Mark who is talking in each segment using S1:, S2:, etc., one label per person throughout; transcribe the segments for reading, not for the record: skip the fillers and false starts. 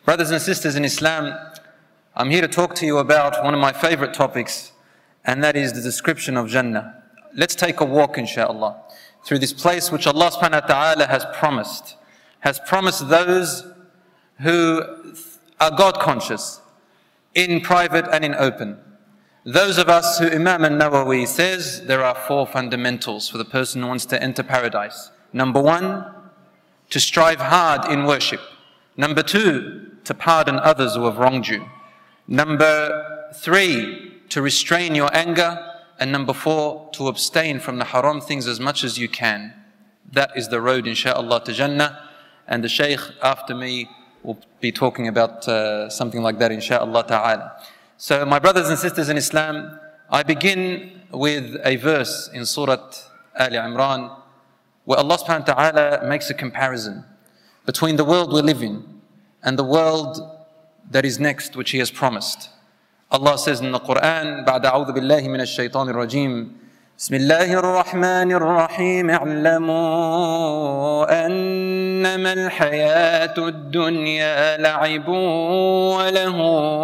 S1: Brothers and sisters in Islam, I'm here to talk to you about one of my favorite topics, and that is the description of Jannah. Let's take a walk, inshallah, through this place which Allah subhanahu wa ta'ala has promised those who are God conscious, in private and in open. Those of us who Imam al-Nawawi says there are 4 fundamentals for the person who wants to enter paradise. Number 1, to strive hard in worship. Number 2, to pardon others who have wronged you. Number 3, to restrain your anger. And number 4, to abstain from the haram things as much as you can. That is the road, inshaAllah, to Jannah. And the Shaykh after me will be talking about something like that, inshaAllah ta'ala. So my brothers and sisters in Islam, I begin with a verse in Surah Ali Imran, where Allah subhanahu wa ta'ala makes a comparison between the world we live in and the world that is next, which He has promised. Allah says in the Quran, بعد أعوذ بالله من الشيطان الرجيم, بسم الله الرحمن الرحيم, اعلموا أنما الحياة الدنيا لعب وله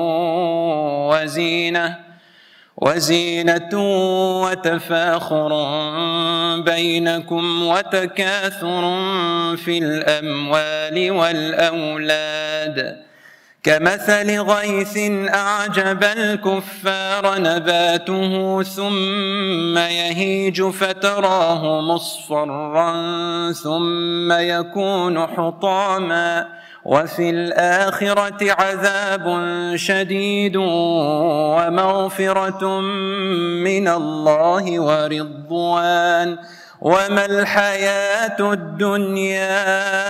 S1: وزينة وتفاخر بينكم وتكاثر في الأموال والأولاد كمثل غيث أعجب الكفار نباته ثم يهيج فتراه مصفرا ثم يكون حطاما وفي الآخرة عذاب شديد ومغفرة من الله ورضوان وما الحياة الدنيا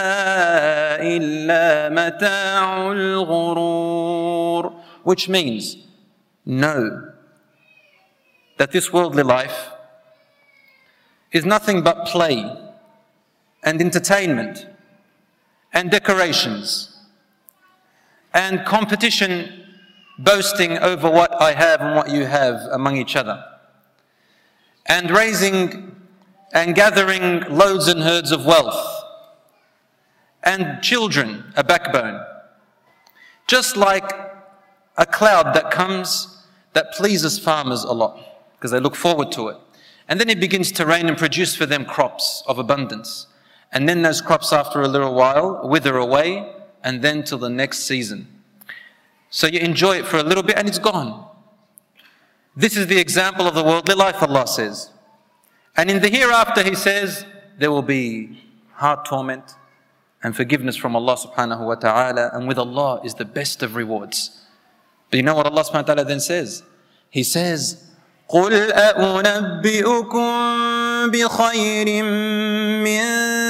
S1: إلا متاع الغرور. Which means, know that this worldly life is nothing but play and entertainment and decorations and competition, boasting over what I have and what you have among each other, and raising and gathering loads and herds of wealth, and children a backbone. Just like a cloud that comes that pleases farmers a lot because they look forward to it. And then it begins to rain and produce for them crops of abundance. And then those crops after a little while wither away, and then till the next season. So you enjoy it for a little bit and it's gone. This is the example of the worldly life, Allah says. And in the hereafter, He says, there will be hard torment and forgiveness from Allah subhanahu wa ta'ala. And with Allah is the best of rewards. But you know what Allah subhanahu wa ta'ala then says? He says, قُلْ أَأُنَبِّئُكُمْ بِخَيْرٍ مِّن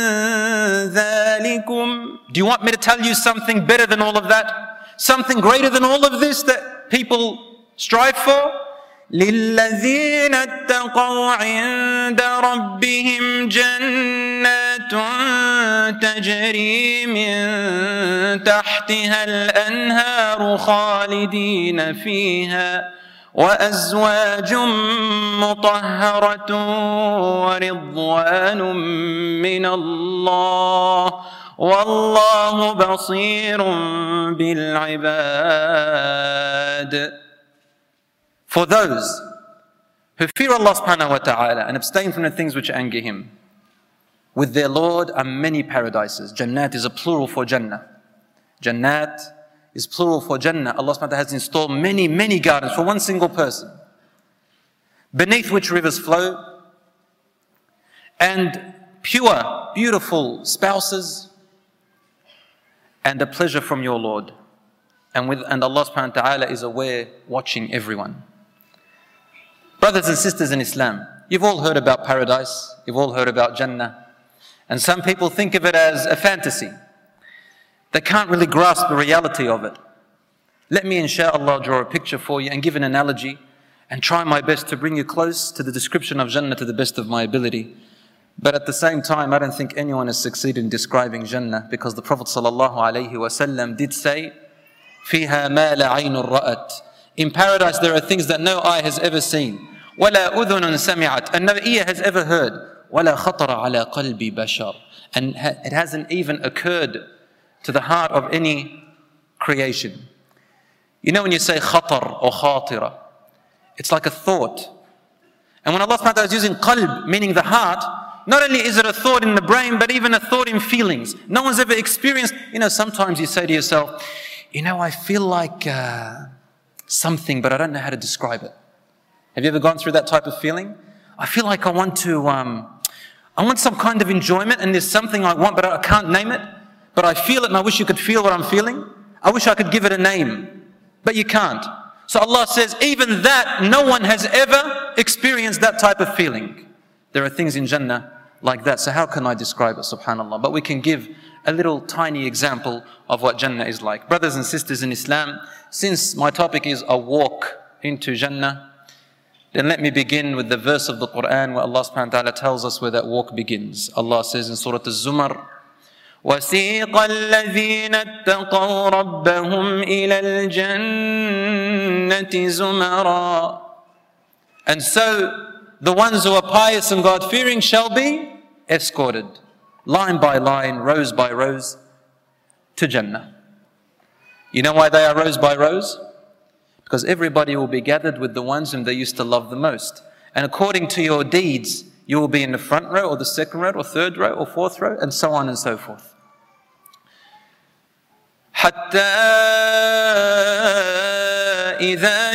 S1: ذَلِكُمْ. Do you want me to tell you something better than all of that? Something greater than all of this that people strive for? لِلَّذِينَ اتَّقَوْا عِندَ رَبِّهِمْ جَنَّاتٌ تَجْرِي مِن تَحْتِهَا الْأَنْهَارُ خَالِدِينَ فِيهَا وَأَزْوَاجٌ مُطَهَّرَةٌ وَرِضْوَانٌ مِّنَ اللَّهِ وَاللَّهُ بَصِيرٌ بِالْعِبَادِ. For those who fear Allah subhanahu wa ta'ala and abstain from the things which anger Him, with their Lord are many paradises. Jannat is a plural for Jannah. Jannat is plural for Jannah. Allah subhanahu wa ta'ala has installed many, many gardens for one single person, beneath which rivers flow, and pure, beautiful spouses, and a pleasure from your Lord. And Allah subhanahu wa ta'ala is aware, watching everyone. Brothers and sisters in Islam, you've all heard about paradise, you've all heard about Jannah, and some people think of it as a fantasy. They can't really grasp the reality of it. Let me, inshaAllah, draw a picture for you and give an analogy and try my best to bring you close to the description of Jannah to the best of my ability. But at the same time, I don't think anyone has succeeded in describing Jannah, because the Prophet ﷺ did say, فِيهَا مَا لَا عَيْنٌ رَأَتْ. In paradise there are things that no eye has ever seen. وَلَا أُذُنٌ سَمِعَتْ. And no ear has ever heard. وَلَا خَطَرَ عَلَى قَلْبِ بَشَرٍ. And it hasn't even occurred to the heart of any creation. You know when you say khatar or khatira, it's like a thought. And when Allah subhanahu wa ta'ala is using qalb, meaning the heart, not only is it a thought in the brain, but even a thought in feelings. No one's ever experienced, sometimes you say to yourself, I feel like something, but I don't know how to describe it. Have you ever gone through that type of feeling? I feel like I want some kind of enjoyment, and there's something I want, but I can't name it. But I feel it, and I wish you could feel what I'm feeling. I wish I could give it a name, but you can't. So Allah says, even that, no one has ever experienced that type of feeling. There are things in Jannah like that. So how can I describe it, subhanAllah? But we can give a little tiny example of what Jannah is like. Brothers and sisters in Islam, since my topic is a walk into Jannah, then let me begin with the verse of the Quran where Allah subhanahu wa ta'ala tells us where that walk begins. Allah says in Surah Al-Zumar, وَسِيقَ الَّذِينَ اتَّقَوْا رَبَّهُمْ إِلَى الْجَنَّةِ زُمَرًا. And so the ones who are pious and God-fearing shall be escorted, line by line, rows by rows, to Jannah. You know why they are rows by rows? Because everybody will be gathered with the ones whom they used to love the most. And according to your deeds, you will be in the front row, or the second row, or third row, or fourth row, and so on and so forth. حتى إذا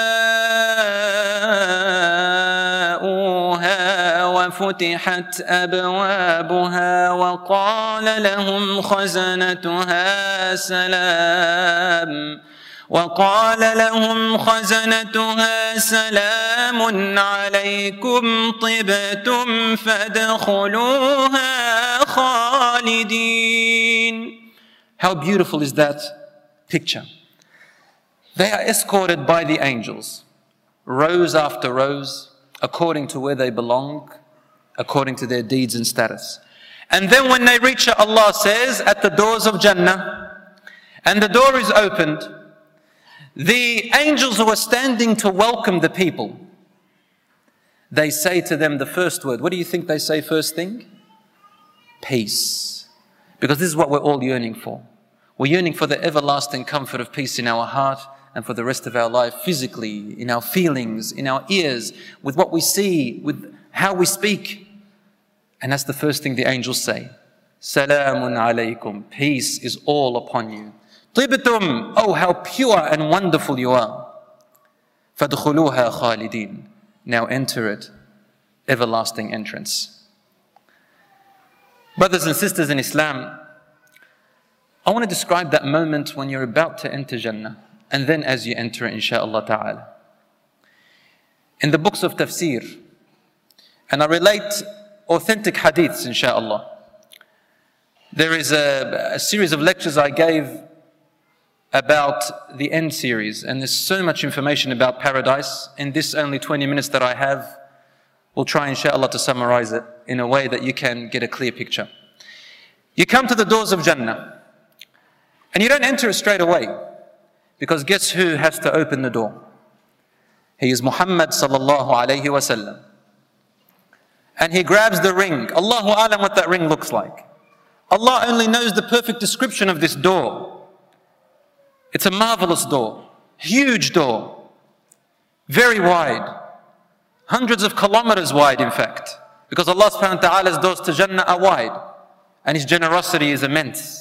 S1: جاءوها وفتحت أبوابها وقال لهم خزنتها سلام عليكم طبتم فادخلوها خالدين. How beautiful is that picture? They are escorted by the angels, rows after rows, according to where they belong, according to their deeds and status. And then when they reach it, Allah says, at the doors of Jannah, and the door is opened, the angels who are standing to welcome the people, they say to them the first word. What do you think they say first thing? Peace. Because this is what we're all yearning for. We're yearning for the everlasting comfort of peace in our heart and for the rest of our life, physically, in our feelings, in our ears, with what we see, with how we speak. And that's the first thing the angels say. Salamun alaykum. Peace is all upon you. Tibtum. Oh, how pure and wonderful you are. Fadkhuluha khalidin. Now enter it. Everlasting entrance. Brothers and sisters in Islam, I want to describe that moment when you're about to enter Jannah, and then as you enter it, insha'Allah ta'ala. In the books of tafsir, and I relate authentic hadiths, insha'Allah. There is a series of lectures I gave about the end series, and there's so much information about paradise. In this only 20 minutes that I have, we'll try, insha'Allah, to summarize it in a way that you can get a clear picture. You come to the doors of Jannah, and you don't enter it straight away, because guess who has to open the door? He is Muhammad sallallahu alayhi wa sallam. And he grabs the ring. Allahu alam what that ring looks like. Allah only knows the perfect description of this door. It's a marvelous door, huge door, very wide, hundreds of kilometers wide in fact, because Allah subhanahu wa ta'ala's doors to Jannah are wide, and His generosity is immense.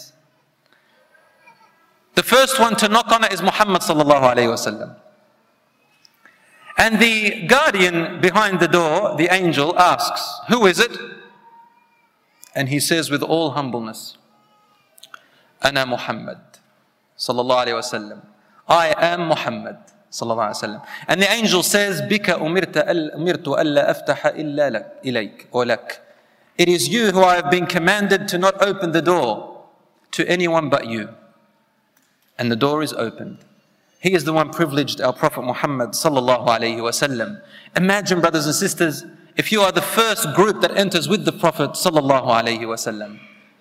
S1: The first one to knock on it is Muhammad sallallahu alayhi wa sallam. And the guardian behind the door, the angel, asks, who is it? And he says with all humbleness, Ana Muhammad sallallahu alayhi wa sallam. I am Muhammad sallallahu alayhi wa sallam. And the angel says, Bika umirtu alla aftaha illa ilayk or lak. It is you who I have been commanded to not open the door to anyone but you. And the door is opened. He is the one privileged, our Prophet Muhammad sallallahu alayhi wa sallam. Imagine, brothers and sisters, if you are the first group that enters with the Prophet sallallahu alayhi wa sallam.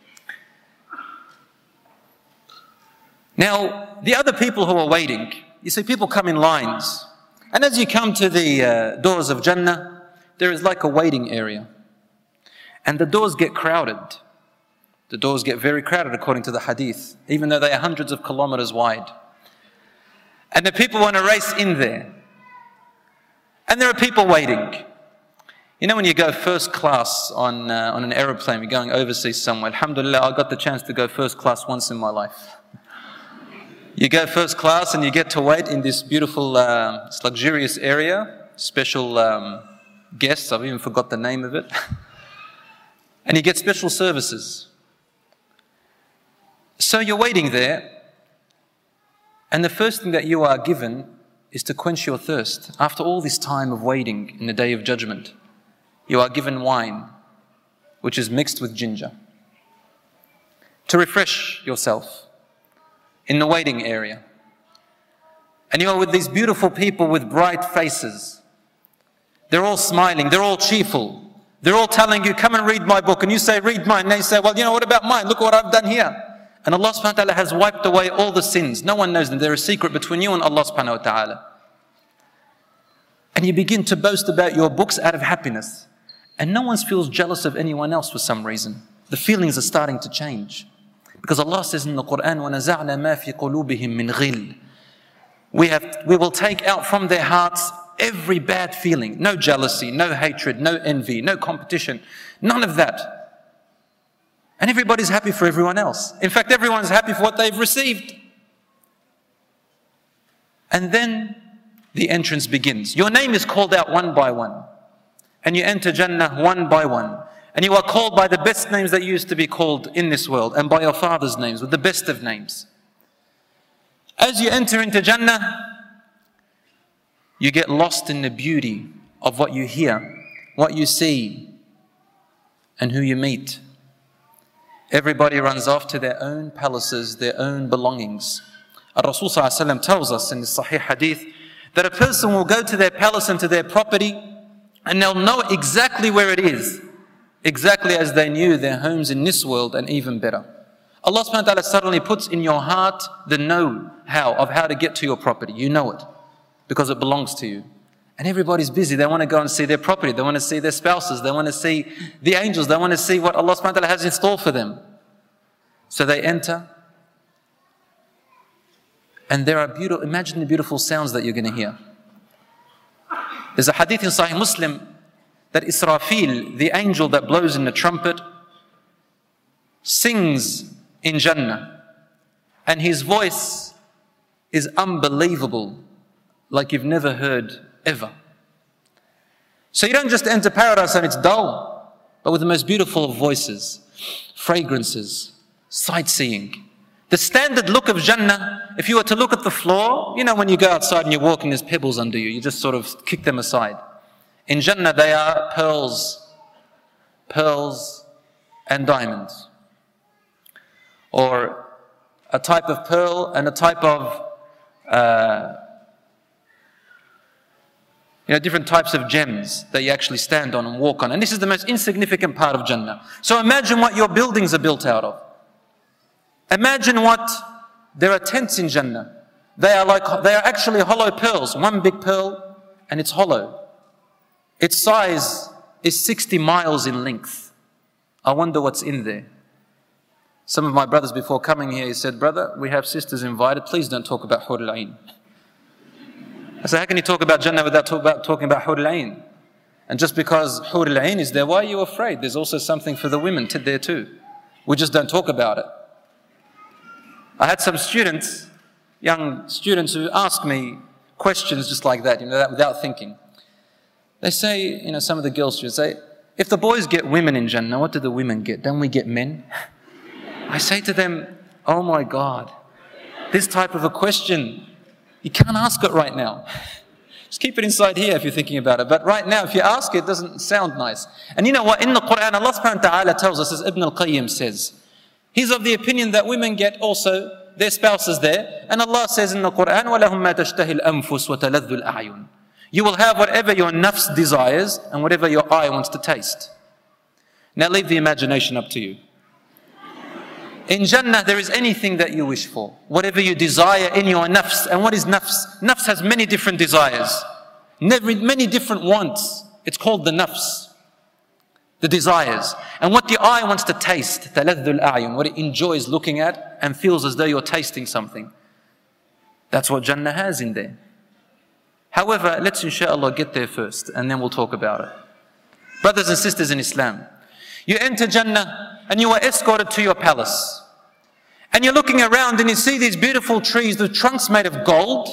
S1: Now, the other people who are waiting, you see people come in lines. And as you come to the doors of Jannah, there is like a waiting area. And the doors get crowded. The doors get very crowded according to the hadith, even though they are hundreds of kilometers wide. And the people want to race in there. And there are people waiting. You know when you go first class on an aeroplane, you're going overseas somewhere. Alhamdulillah, I got the chance to go first class once in my life. You go first class and you get to wait in this beautiful, luxurious area, special guests, I've even forgot the name of it. And you get special services. So you're waiting there, and the first thing that you are given is to quench your thirst. After all this time of waiting in the Day of Judgment, you are given wine, which is mixed with ginger, to refresh yourself in the waiting area. And you are with these beautiful people with bright faces. They're all smiling, they're all cheerful. They're all telling you, come and read my book. And you say, read mine. And they say, well, you know, what about mine? Look what I've done here. And Allah subhanahu wa ta'ala has wiped away all the sins. No one knows them. They're a secret between you and Allah subhanahu wa ta'ala. And you begin to boast about your books out of happiness. And no one feels jealous of anyone else for some reason. The feelings are starting to change. Because Allah says in the Quran, وَنَزَعْنَا مَا فِي قُلُوبِهِم مِّن غِلٍّ. We will take out from their hearts every bad feeling. No jealousy, no hatred, no envy, no competition. None of that. And everybody's happy for everyone else. In fact, everyone's happy for what they've received. And then the entrance begins. Your name is called out one by one. And you enter Jannah one by one. And you are called by the best names that used to be called in this world, and by your father's names, with the best of names. As you enter into Jannah, you get lost in the beauty of what you hear, what you see, and who you meet. Everybody runs off to their own palaces, their own belongings. Rasul tells us in the Sahih Hadith that a person will go to their palace and to their property, and they'll know exactly where it is, exactly as they knew their homes in this world, and even better. Allah subhanahu wa ta'ala suddenly puts in your heart the know-how of how to get to your property. You know it because it belongs to you. And everybody's busy. They want to go and see their property. They want to see their spouses. They want to see the angels. They want to see what Allah subhanahu wa ta'ala has in store for them. So they enter. And there are beautiful, imagine the beautiful sounds that you're going to hear. There's a hadith in Sahih Muslim that Israfil, the angel that blows in the trumpet, sings in Jannah. And his voice is unbelievable, like you've never heard ever. So you don't just enter paradise and it's dull, but with the most beautiful of voices, fragrances, sightseeing. The standard look of Jannah, if you were to look at the floor, you know when you go outside and you're walking, there's pebbles under you, you just sort of kick them aside. In Jannah they are pearls and diamonds. Or a type of pearl and a type of different types of gems that you actually stand on and walk on. And this is the most insignificant part of Jannah. So imagine what your buildings are built out of. Imagine there are tents in Jannah. They are actually hollow pearls. One big pearl and it's hollow. Its size is 60 miles in length. I wonder what's in there. Some of my brothers before coming here, he said, brother, we have sisters invited. Please don't talk about Hur al-Ain. I said, how can you talk about Jannah without talking about Hur al-Ain? And just because Hur al-Ain is there, why are you afraid? There's also something for the women there too. We just don't talk about it. I had some students, young students, who asked me questions just like that, without thinking. They say, some of the girl students say, if the boys get women in Jannah, what do the women get? Don't we get men? I say to them, oh my God, this type of a question, you can't ask it right now. Just keep it inside here if you're thinking about it. But right now, if you ask it, it doesn't sound nice. And you know what? In the Quran, Allah subhanahu wa ta'ala tells us, as Ibn al-Qayyim says, he's of the opinion that women get also their spouses there. And Allah says in the Quran, وَلَهُمْ مَا تَشْتَهِ الْأَنفُسُ وَتَلَذُّ الْأَعْيُنُ. You will have whatever your nafs desires and whatever your eye wants to taste. Now leave the imagination up to you. In Jannah, there is anything that you wish for. Whatever you desire in your nafs. And what is nafs? Nafs has many different desires. Many different wants. It's called the nafs. the desires, and what the eye wants to taste, تَلَذُّ الْأَعْيُنِ, what it enjoys looking at and feels as though you're tasting something. That's what Jannah has in there. However, let's inshallah get there first and then we'll talk about it. Brothers and sisters in Islam, you enter Jannah and you are escorted to your palace. And you're looking around and you see these beautiful trees, the trunks made of gold.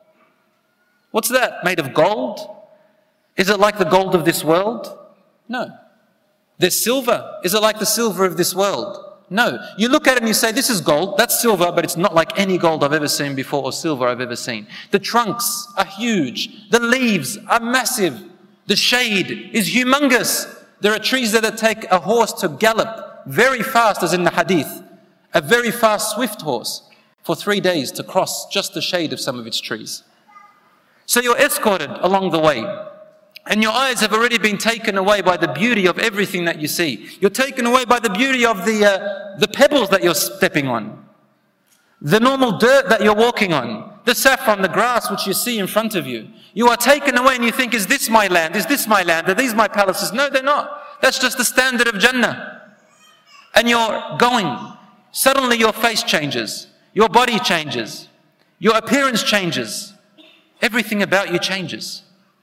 S1: What's that? Made of gold? Is it like the gold of this world? No. There's silver. Is it like the silver of this world? No. You look at it and you say, this is gold, that's silver, but it's not like any gold I've ever seen before or silver I've ever seen. The trunks are huge. The leaves are massive. The shade is humongous. There are trees that take a horse to gallop very fast, as in the hadith. A very fast, swift horse for 3 days to cross just the shade of some of its trees. So you're escorted along the way. And your eyes have already been taken away by the beauty of everything that you see. You're taken away by the beauty of the pebbles that you're stepping on. The normal dirt that you're walking on. The saffron, the grass which you see in front of you. You are taken away and you think, is this my land? Is this my land? Are these my palaces? No, they're not. That's just the standard of Jannah. And you're going. Suddenly your face changes. Your body changes. Your appearance changes. Everything about you changes.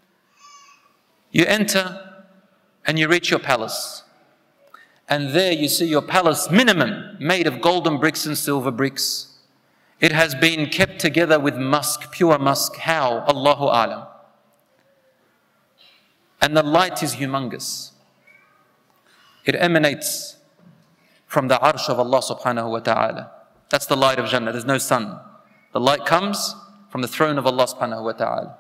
S1: You enter and you reach your palace. And there you see your palace minimum made of golden bricks and silver bricks. It has been kept together with musk, pure musk. How? Allahu A'lam. And the light is humongous. It emanates from the arsh of Allah subhanahu wa ta'ala. That's the light of Jannah. There's no sun. The light comes from the throne of Allah subhanahu wa ta'ala.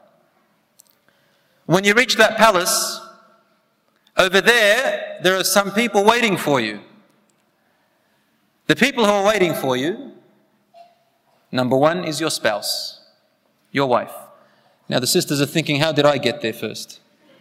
S1: When you reach that palace, over there are some people waiting for you. The people who are waiting for you, number one is your spouse, your wife. Now the sisters are thinking, how did I get there first?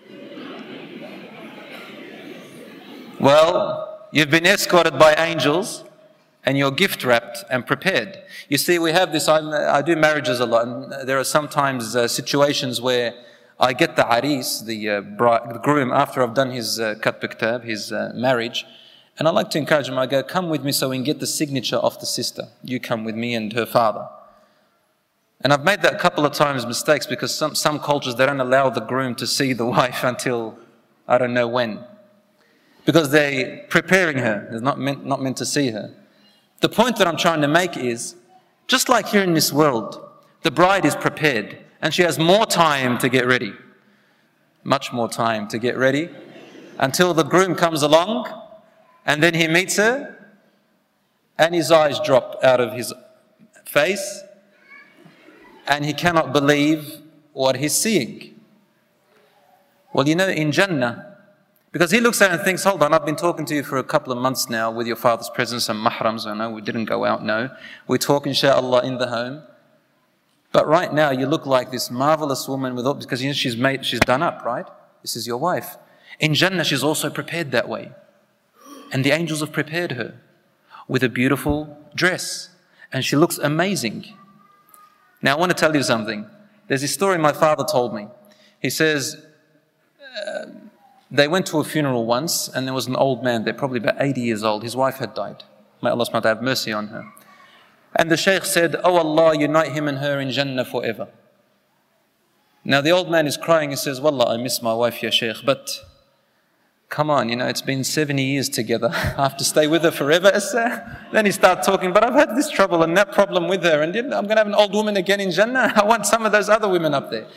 S1: Well, you've been escorted by angels and you're gift wrapped and prepared. You see, we have this, I do marriages a lot, and there are sometimes situations where I get the aris, the groom, after I've done his katb kitab, his marriage, and I like to encourage him. I go, come with me so we can get the signature of the sister. You come with me and her father. And I've made that a couple of times mistakes because some cultures, they don't allow the groom to see the wife until I don't know when. Because they're preparing her. They're not meant to see her. The point that I'm trying to make is, just like here in this world, the bride is prepared and she has more time to get ready. Much more time to get ready until the groom comes along and then he meets her and his eyes drop out of his face and he cannot believe what he's seeing. Well, you know, in Jannah, because he looks at it and thinks, hold on, I've been talking to you for a couple of months now with your father's presence and mahrams. I know we didn't go out, no. We talk, inshallah, in the home. But right now, you look like this marvelous woman with all, because you know, she's done up, right? This is your wife. In Jannah, she's also prepared that way. And the angels have prepared her with a beautiful dress. And she looks amazing. Now, I want to tell you something. There's this story my father told me. He says, they went to a funeral once and there was an old man there, probably about 80 years old. His wife had died. May Allah subhanahu wa ta'ala have mercy on her. And the Shaykh said, oh Allah, unite him and her in Jannah forever. Now the old man is crying. He says, Wallah, I miss my wife, ya Shaykh, but come on, you know, it's been 70 years together. I have to stay with her forever. Then he starts talking, but I've had this trouble and that problem with her, and I'm going to have an old woman again in Jannah. I want some of those other women up there.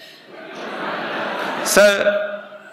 S1: So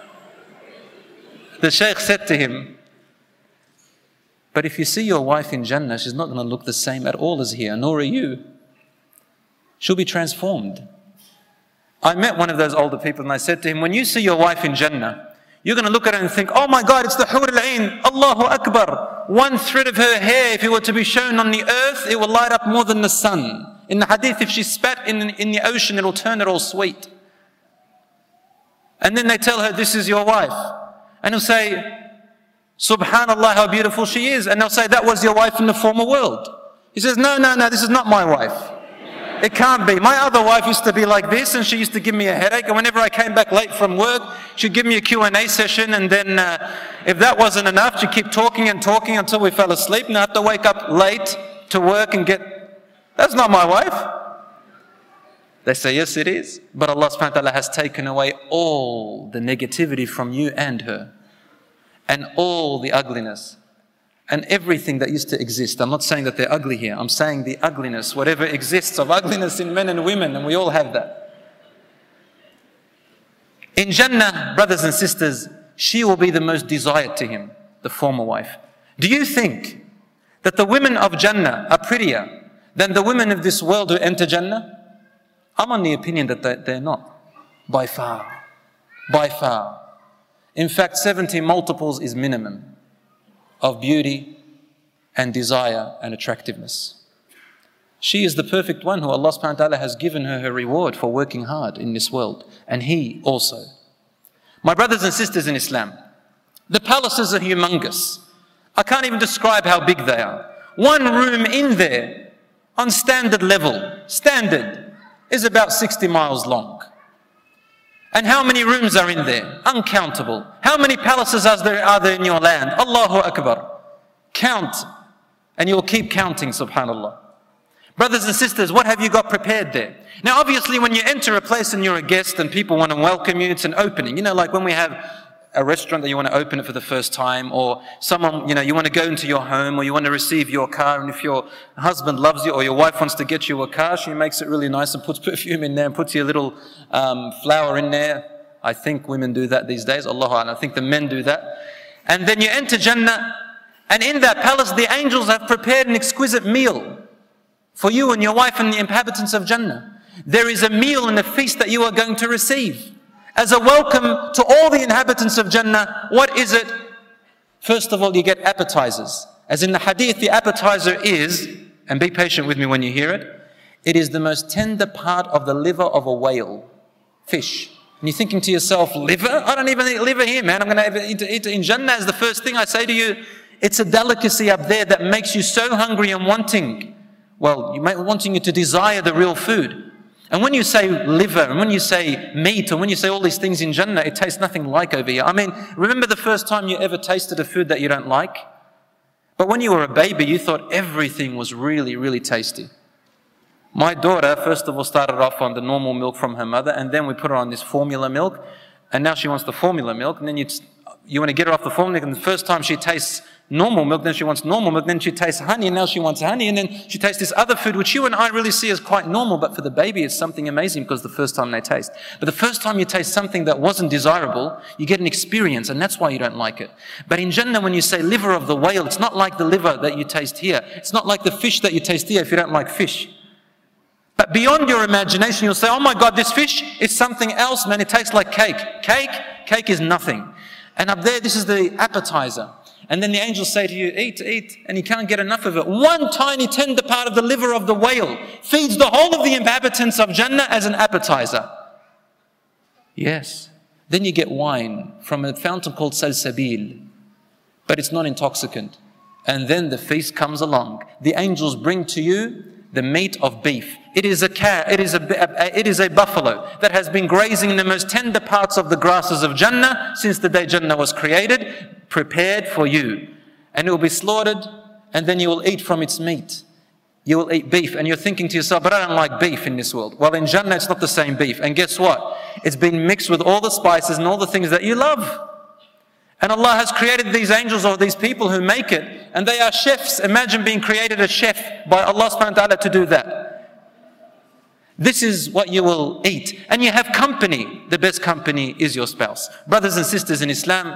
S1: the Shaykh said to him, but if you see your wife in Jannah, she's not going to look the same at all as here, nor are you. She'll be transformed. I met one of those older people and I said to him, when you see your wife in Jannah, you're going to look at her and think, oh my God, it's the Hur al-Ain, Allahu Akbar. One thread of her hair, if it were to be shown on the earth, it will light up more than the sun. In the hadith, if she spat in the ocean, it'll turn it all sweet. And then they tell her, this is your wife. And he'll say, Subhanallah, how beautiful she is. And they'll say, that was your wife in the former world. He says, no, this is not my wife. It can't be. My other wife used to be like this and she used to give me a headache. And whenever I came back late from work, she'd give me a Q&A session and then, if that wasn't enough, she'd keep talking and talking until we fell asleep and I have to wake up late to work and that's not my wife. They say, yes, it is. But Allah subhanahu wa ta'ala has taken away all the negativity from you and her. And all the ugliness. And everything that used to exist. I'm not saying that they're ugly here. I'm saying the ugliness, whatever exists of ugliness in men and women. And we all have that. In Jannah, brothers and sisters, she will be the most desired to him, the former wife. Do you think that the women of Jannah are prettier than the women of this world who enter Jannah? I'm on the opinion that they're not. By far. By far. In fact, 70 multiples is minimum of beauty and desire and attractiveness. She is the perfect one who Allah subhanahu wa ta'ala has given her reward for working hard in this world. And he also. My brothers and sisters in Islam, the palaces are humongous. I can't even describe how big they are. One room in there, on standard level, is about 60 miles long. And how many rooms are in there? Uncountable. How many palaces are there in your land? Allahu Akbar. Count, and you'll keep counting, subhanallah. Brothers and sisters, what have you got prepared there? Now obviously when you enter a place and you're a guest and people want to welcome you, it's an opening. You know, like when we have a restaurant that you want to open it for the first time, or someone, you want to go into your home, or you want to receive your car, and if your husband loves you or your wife wants to get you a car, she makes it really nice and puts perfume in there and puts your little flower in there. I think women do that these days. Allahu Akbar. I think the men do that. And then you enter Jannah, and in that palace the angels have prepared an exquisite meal for you and your wife and the inhabitants of Jannah. There is a meal and a feast that you are going to receive. As a welcome to all the inhabitants of Jannah, what is it? First of all, you get appetizers. As in the hadith, the appetizer is, and be patient with me when you hear it, it is the most tender part of the liver of a whale, fish. And you're thinking to yourself, liver? I don't even eat liver here, man. I'm going to eat it in Jannah. As the first thing I say to you, it's a delicacy up there that makes you so hungry and wanting. Well, wanting you to desire the real food. And when you say liver, and when you say meat, and when you say all these things in Jannah, it tastes nothing like over here. I mean, remember the first time you ever tasted a food that you don't like? But when you were a baby, you thought everything was really, really tasty. My daughter, first of all, started off on the normal milk from her mother, and then we put her on this formula milk, and now she wants the formula milk, and then you want to get her off the formula milk, and the first time she tastes normal milk, then she wants normal milk, then she tastes honey, and now she wants honey, and then she tastes this other food, which you and I really see as quite normal, but for the baby it's something amazing because the first time they taste. But the first time you taste something that wasn't desirable, you get an experience, and that's why you don't like it. But in Jannah, when you say liver of the whale, it's not like the liver that you taste here. It's not like the fish that you taste here if you don't like fish. But beyond your imagination, you'll say, oh my God, this fish is something else, man, it tastes like cake. Cake is nothing. And up there, this is the appetizer. And then the angels say to you, eat, eat, and you can't get enough of it. One tiny tender part of the liver of the whale feeds the whole of the inhabitants of Jannah as an appetizer. Yes. Then you get wine from a fountain called Salsabil, but it's not intoxicant. And then the feast comes along. The angels bring to you the meat of beef. It is a buffalo that has been grazing in the most tender parts of the grasses of Jannah since the day Jannah was created, prepared for you. And it will be slaughtered, and then you will eat from its meat. You will eat beef, and you're thinking to yourself, but I don't like beef in this world. Well, in Jannah, it's not the same beef. And guess what? It's been mixed with all the spices and all the things that you love. And Allah has created these angels or these people who make it, and they are chefs. Imagine being created a chef by Allah subhanahu wa ta'ala to do that. This is what you will eat. And you have company. The best company is your spouse. Brothers and sisters in Islam,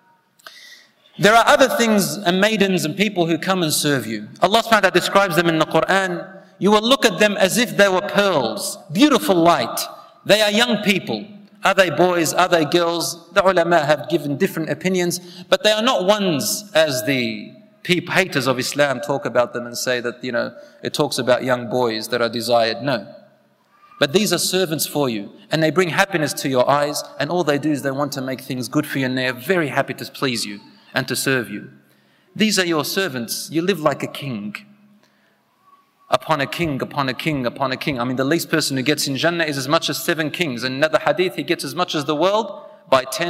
S1: there are other things and maidens and people who come and serve you. Allah subhanahu wa ta'ala describes them in the Quran. You will look at them as if they were pearls. Beautiful light. They are young people. Are they boys? Are they girls? The ulama have given different opinions, but they are not ones as the haters of Islam talk about them and say that, it talks about young boys that are desired. No. But these are servants for you, and they bring happiness to your eyes, and all they do is they want to make things good for you, and they are very happy to please you and to serve you. These are your servants. You live like a king. Upon a king, upon a king, upon a king. I mean, the least person who gets in Jannah is as much as 7 kings. In another hadith, he gets as much as the world by 10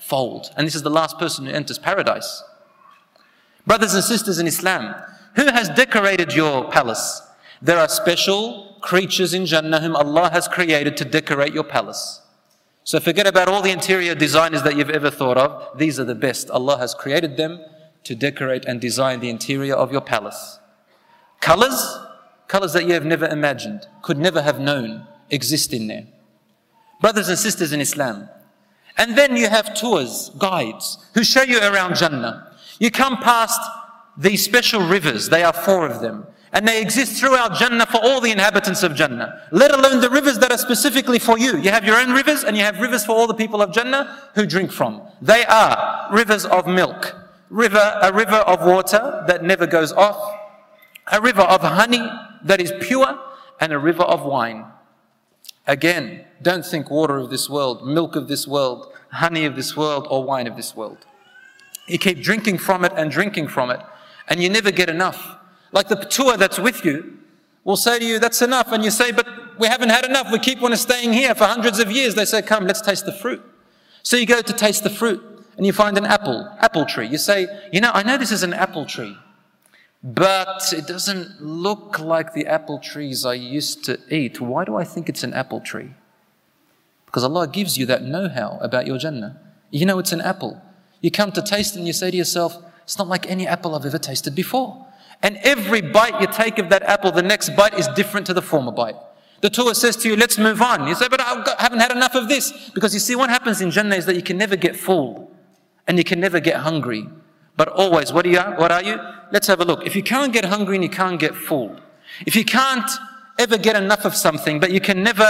S1: fold. And this is the last person who enters paradise. Brothers and sisters in Islam, who has decorated your palace? There are special creatures in Jannah whom Allah has created to decorate your palace. So forget about all the interior designers that you've ever thought of. These are the best. Allah has created them to decorate and design the interior of your palace. Colors that you have never imagined, could never have known exist in there. Brothers and sisters in Islam. And then you have tours, guides, who show you around Jannah. You come past these special rivers, they are 4 of them. And they exist throughout Jannah for all the inhabitants of Jannah. Let alone the rivers that are specifically for you. You have your own rivers and you have rivers for all the people of Jannah who drink from. They are rivers of milk, a river of water that never goes off, a river of honey that is pure, and a river of wine. Again, don't think water of this world, milk of this world, honey of this world, or wine of this world. You keep drinking from it, and you never get enough. Like the tour that's with you will say to you, that's enough. And you say, but we haven't had enough. We keep on staying here for hundreds of years. They say, come, let's taste the fruit. So you go to taste the fruit and you find an apple tree. You say, I know this is an apple tree, but it doesn't look like the apple trees I used to eat. Why do I think it's an apple tree? Because Allah gives you that know-how about your Jannah. You know it's an apple. You come to taste it and you say to yourself, it's not like any apple I've ever tasted before. And every bite you take of that apple, the next bite is different to the former bite. The tour says to you, let's move on. You say, but I haven't had enough of this. Because you see, what happens in Jannah is that you can never get full and you can never get hungry. But always, what are you? Let's have a look. If you can't get hungry and you can't get full, if you can't ever get enough of something, but you can never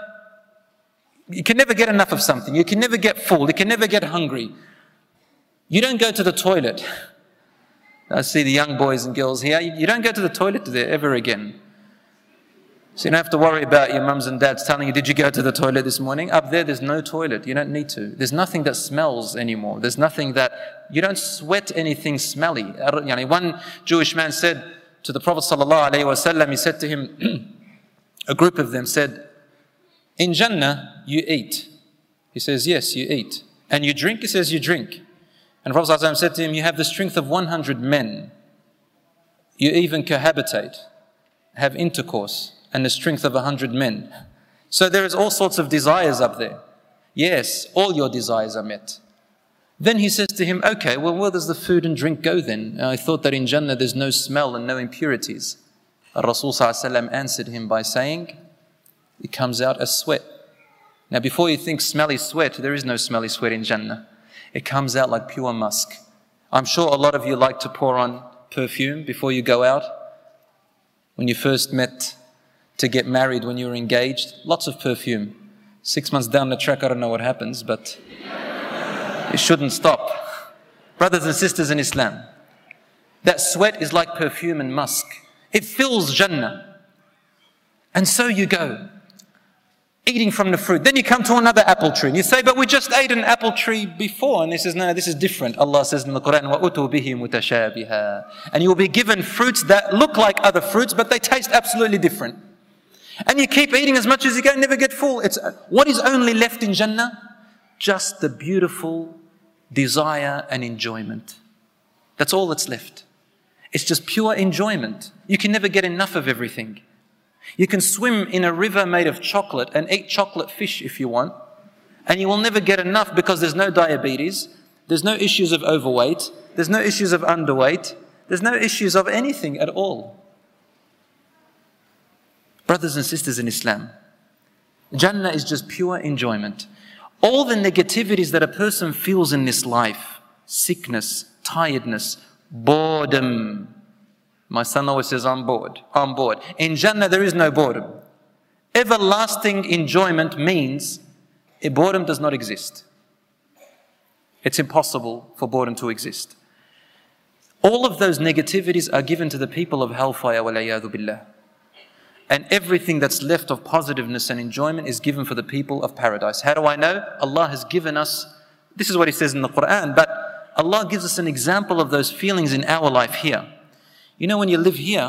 S1: get enough of something, you can never get full, you can never get hungry, you don't go to the toilet. I see the young boys and girls here. You don't go to the toilet there ever again. So you don't have to worry about your mums and dads telling you, did you go to the toilet this morning? Up there's no toilet. You don't need to. There's nothing that smells anymore. There's nothing that, you don't sweat anything smelly. One Jewish man said to the Prophet ﷺ, he said to him, a group of them said, in Jannah, you eat. He says, yes, you eat. And you drink? He says, you drink. And the Prophet ﷺ said to him, you have the strength of 100 men. You even cohabitate, have intercourse, and the strength of 100 men. So there is all sorts of desires up there. Yes, all your desires are met. Then he says to him, okay, well, where does the food and drink go then? I thought that in Jannah there's no smell and no impurities. Rasul ﷺ answered him by saying, it comes out as sweat. Now before you think smelly sweat, there is no smelly sweat in Jannah. It comes out like pure musk. I'm sure a lot of you like to pour on perfume before you go out. When you first met, to get married, when you were engaged, lots of perfume. 6 months down the track, I don't know what happens, but it shouldn't stop. Brothers and sisters in Islam, that sweat is like perfume and musk. It fills Jannah. And so you go, eating from the fruit. Then you come to another apple tree and you say, but we just ate an apple tree before. And he says, no, this is different. Allah says in the Quran, وَأُتُوا بِهِ مُتَشَابِهًا. And you will be given fruits that look like other fruits, but they taste absolutely different. And you keep eating as much as you can, never get full. What is only left in Jannah? Just the beautiful desire and enjoyment. That's all that's left. It's just pure enjoyment. You can never get enough of everything. You can swim in a river made of chocolate and eat chocolate fish if you want, and you will never get enough because there's no diabetes, there's no issues of overweight, there's no issues of underweight, there's no issues of anything at all. Brothers and sisters in Islam, Jannah is just pure enjoyment. All the negativities that a person feels in this life, sickness, tiredness, boredom. My son always says, I'm bored. In Jannah, there is no boredom. Everlasting enjoyment means boredom does not exist. It's impossible for boredom to exist. All of those negativities are given to the people of hellfire, walayadu billah. And everything that's left of positiveness and enjoyment is given for the people of paradise. How do I know? Allah has given us, this is what He says in the Quran, but Allah gives us an example of those feelings in our life here. You know, when you live here,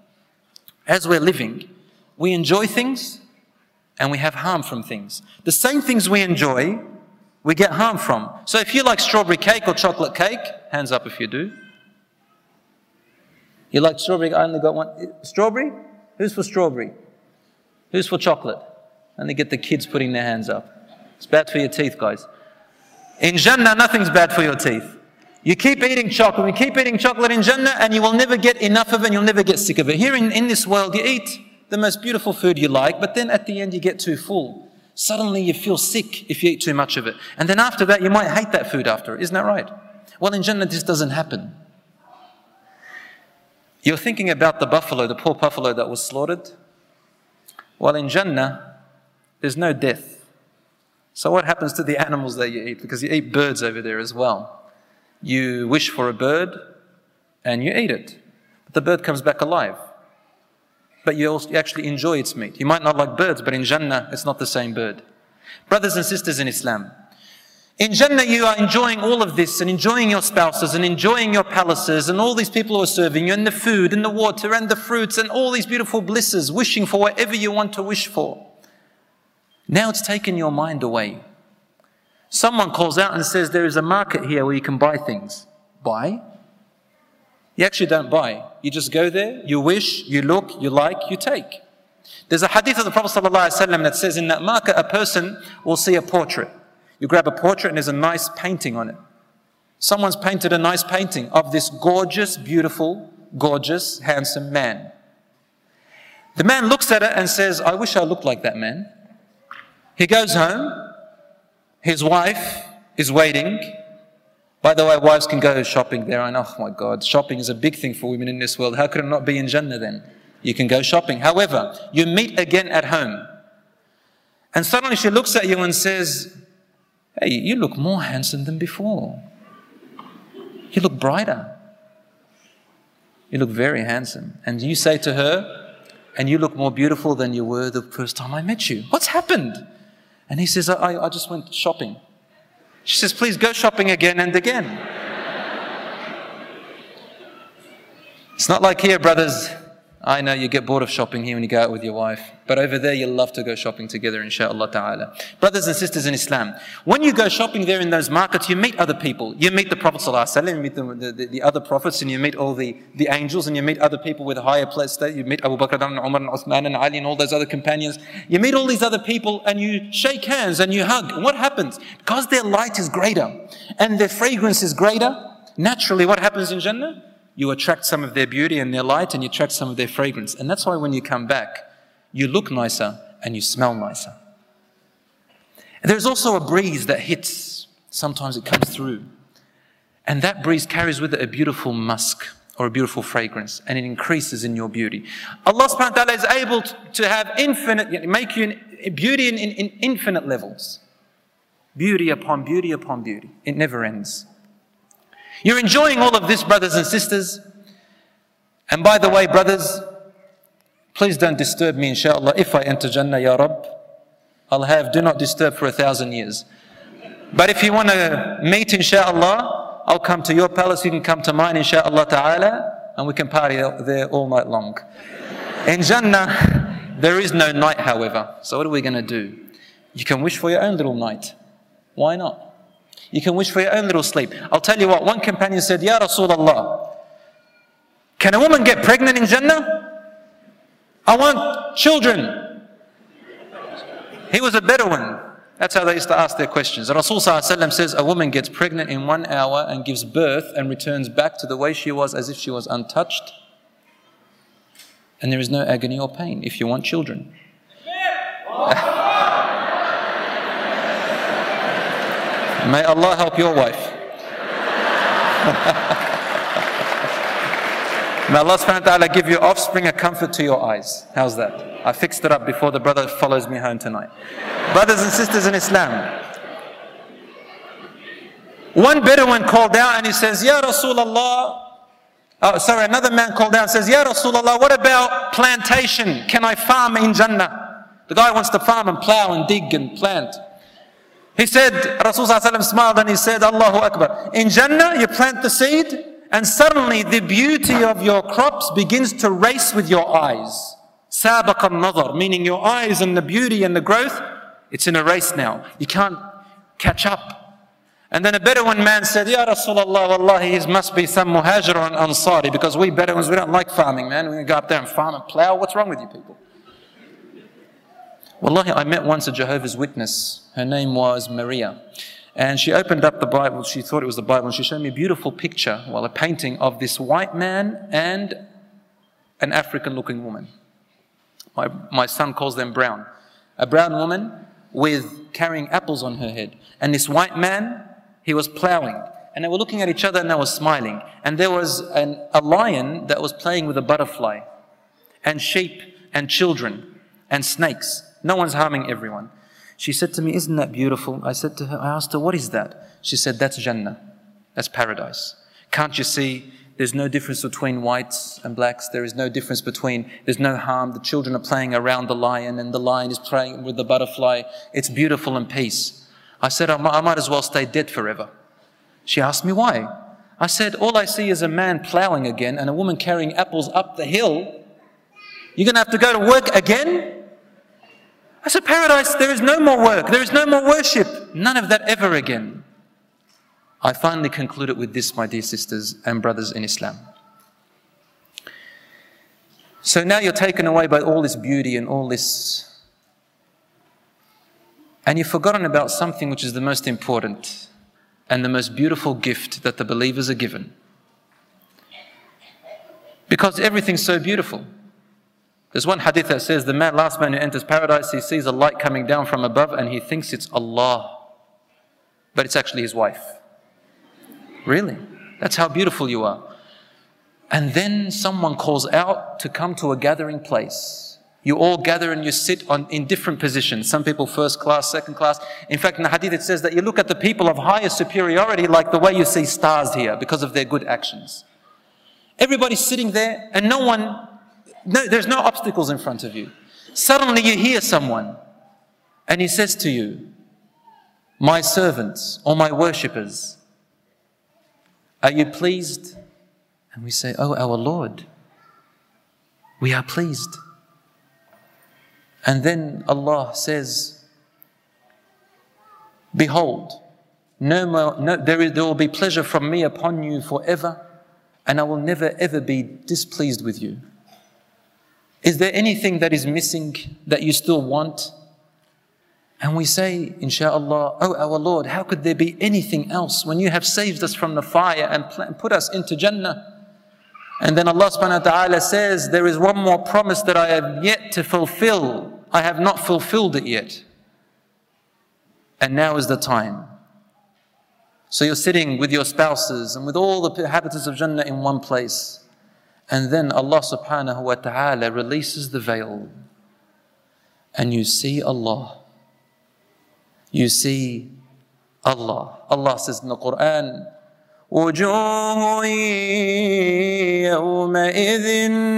S1: as we're living, we enjoy things and we have harm from things. The same things we enjoy, we get harm from. So if you like strawberry cake or chocolate cake, hands up if you do. You like strawberry? I only got one. Strawberry? Who's for strawberry? Who's for chocolate? Only get the kids putting their hands up. It's bad for your teeth, guys. In Jannah, nothing's bad for your teeth. You keep eating chocolate, you keep eating chocolate in Jannah, and you will never get enough of it, and you'll never get sick of it. Here in this world, you eat the most beautiful food you like, but then at the end you get too full. Suddenly you feel sick if you eat too much of it. And then after that, you might hate that food after. Isn't that right? Well, in Jannah, this doesn't happen. You're thinking about the buffalo, the poor buffalo that was slaughtered. Well, in Jannah, there's no death. So what happens to the animals that you eat? Because you eat birds over there as well. You wish for a bird and you eat it. But the bird comes back alive. But you actually enjoy its meat. You might not like birds, but in Jannah, it's not the same bird. Brothers and sisters in Islam, in Jannah you are enjoying all of this and enjoying your spouses and enjoying your palaces and all these people who are serving you and the food and the water and the fruits and all these beautiful blisses, wishing for whatever you want to wish for. Now it's taken your mind away. Someone calls out and says there is a market here where you can buy things. Buy? You actually don't buy. You just go there, you wish, you look, you like, you take. There's a hadith of the Prophet ﷺ that says in that market a person will see a portrait. You grab a portrait and there's a nice painting on it. Someone's painted a nice painting of this gorgeous, beautiful, gorgeous, handsome man. The man looks at it and says, I wish I looked like that man. He goes home. His wife is waiting. By the way, wives can go shopping there. And oh my God, shopping is a big thing for women in this world. How could it not be in Jannah then? You can go shopping. However, you meet again at home. And suddenly she looks at you and says, hey, you look more handsome than before. You look brighter. You look very handsome. And you say to her, and you look more beautiful than you were the first time I met you. What's happened? And he says, I just went shopping. She says, please go shopping again and again. It's not like here, brothers. I know you get bored of shopping here when you go out with your wife. But over there, you'll love to go shopping together, inshaAllah ta'ala. Brothers and sisters in Islam, when you go shopping there in those markets, you meet other people. You meet the Prophet ﷺ, you meet the other prophets, and you meet all the angels, and you meet other people with a higher place. You meet Abu Bakr and Umar and Uthman and Ali and all those other companions. You meet all these other people, and you shake hands and you hug. And what happens? Because their light is greater, and their fragrance is greater, naturally what happens in Jannah? You attract some of their beauty and their light, and you attract some of their fragrance. And that's why when you come back, you look nicer and you smell nicer. And there's also a breeze that hits. Sometimes it comes through. And that breeze carries with it a beautiful musk or a beautiful fragrance, and it increases in your beauty. Allah subhanahu wa ta'ala is able to have infinite, make you beauty in infinite levels. Beauty upon beauty upon beauty. It never ends. You're enjoying all of this, brothers and sisters. And by the way, brothers, please don't disturb me, inshallah. If I enter Jannah, Ya Rabb, I'll have do not disturb for 1,000 years. But if you want to meet, inshallah, I'll come to your palace, you can come to mine, inshallah ta'ala, and we can party there all night long. In Jannah, there is no night, however. So what are we going to do? You can wish for your own little night. Why not? You can wish for your own little sleep. I'll tell you what, one companion said, Ya Rasulullah, can a woman get pregnant in Jannah? I want children. He was a Bedouin. That's how they used to ask their questions. Rasul ﷺ says, a woman gets pregnant in 1 hour and gives birth and returns back to the way she was as if she was untouched. And there is no agony or pain if you want children. May Allah help your wife. May Allah subhanahu wa ta'ala give your offspring a comfort to your eyes. How's that? I fixed it up before the brother follows me home tonight. Brothers and sisters in Islam. One Bedouin called out and he says, Ya Rasulullah. Another man called out and says, Ya Rasulullah, what about plantation? Can I farm in Jannah? The guy wants to farm and plow and dig and plant. He said, Rasulullah smiled and he said, Allahu Akbar. In Jannah, you plant the seed and suddenly the beauty of your crops begins to race with your eyes. Sabaq al-nazar, meaning your eyes and the beauty and the growth, it's in a race now. You can't catch up. And then a Bedouin man said, Ya Rasulullah, wallahi, he must be some Muhajir or an Ansari, because we Bedouins, we don't like farming, man. We're going to go up there and farm and plow. What's wrong with you people? Wallahi, I met once a Jehovah's Witness. Her name was Maria. And she opened up the Bible. She thought it was the Bible. And she showed me a beautiful picture, a painting of this white man and an African-looking woman. My son calls them brown. A brown woman with carrying apples on her head. And this white man, he was plowing. And they were looking at each other and they were smiling. And there was a lion that was playing with a butterfly. And sheep and children and snakes. No one's harming everyone. She said to me, isn't that beautiful? I asked her, what is that? She said, that's Jannah. That's paradise. Can't you see? There's no difference between whites and blacks. There's no harm. The children are playing around the lion and the lion is playing with the butterfly. It's beautiful and peace. I said, I might as well stay dead forever. She asked me why. I said, all I see is a man plowing again and a woman carrying apples up the hill. You're going to have to go to work again? I said, paradise, there is no more work. There is no more worship. None of that ever again. I finally concluded with this, my dear sisters and brothers in Islam. So now you're taken away by all this beauty and all this, and you've forgotten about something which is the most important and the most beautiful gift that the believers are given. Because everything's so beautiful. There's one hadith that says the last man who enters paradise, he sees a light coming down from above and he thinks it's Allah. But it's actually his wife. Really? That's how beautiful you are. And then someone calls out to come to a gathering place. You all gather and you sit in different positions. Some people first class, second class. In fact, in the hadith it says that you look at the people of higher superiority like the way you see stars here because of their good actions. Everybody's sitting there and there's no obstacles in front of you. Suddenly you hear someone and he says to you, my servants or my worshippers, are you pleased? And we say, oh, our Lord, we are pleased. And then Allah says, behold, there will be pleasure from me upon you forever, and I will never ever be displeased with you. Is there anything that is missing that you still want? And we say, inshaAllah, oh our Lord, how could there be anything else when you have saved us from the fire and put us into Jannah? And then Allah subhanahu wa ta'ala says, there is one more promise that I have yet to fulfill. I have not fulfilled it yet. And now is the time. So you're sitting with your spouses and with all the inhabitants of Jannah in one place. And then Allah subhanahu wa ta'ala releases the veil. And you see Allah. You see Allah. Allah says in the Quran, وجوه يومئذ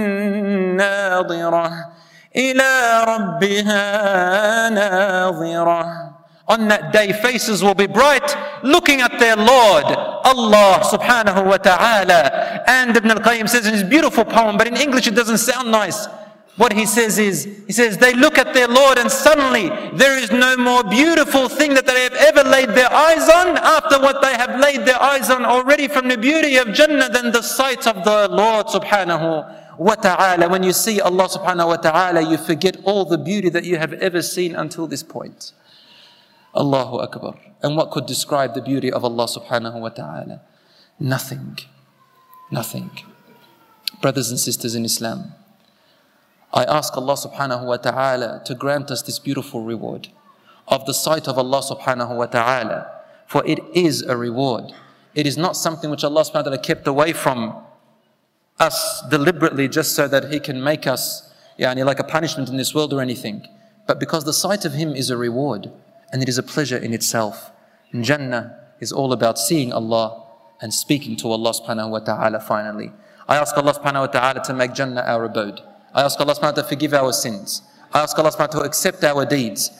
S1: ناظرة إلى ربها ناظرة. On that day, faces will be bright, looking at their Lord, Allah subhanahu wa ta'ala. And Ibn al-Qayyim says in his beautiful poem, but in English it doesn't sound nice. What he says, they look at their Lord and suddenly there is no more beautiful thing that they have ever laid their eyes on after what they have laid their eyes on already from the beauty of Jannah than the sight of the Lord subhanahu wa ta'ala. When you see Allah subhanahu wa ta'ala, you forget all the beauty that you have ever seen until this point. Allahu Akbar. And what could describe the beauty of Allah subhanahu wa ta'ala? Nothing. Nothing. Brothers and sisters in Islam, I ask Allah subhanahu wa ta'ala to grant us this beautiful reward of the sight of Allah subhanahu wa ta'ala, for it is a reward. It is not something which Allah subhanahu wa ta'ala kept away from us deliberately just so that He can make us like a punishment in this world or anything, but because the sight of Him is a reward and it is a pleasure in itself. And Jannah is all about seeing Allah and speaking to Allah subhanahu wa ta'ala finally. I ask Allah subhanahu wa ta'ala to make Jannah our abode. I ask Allah subhanahu wa ta'ala to forgive our sins. I ask Allah subhanahu wa ta'ala to accept our deeds.